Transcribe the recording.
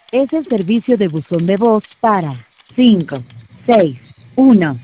Es el servicio de buzón de voz para 561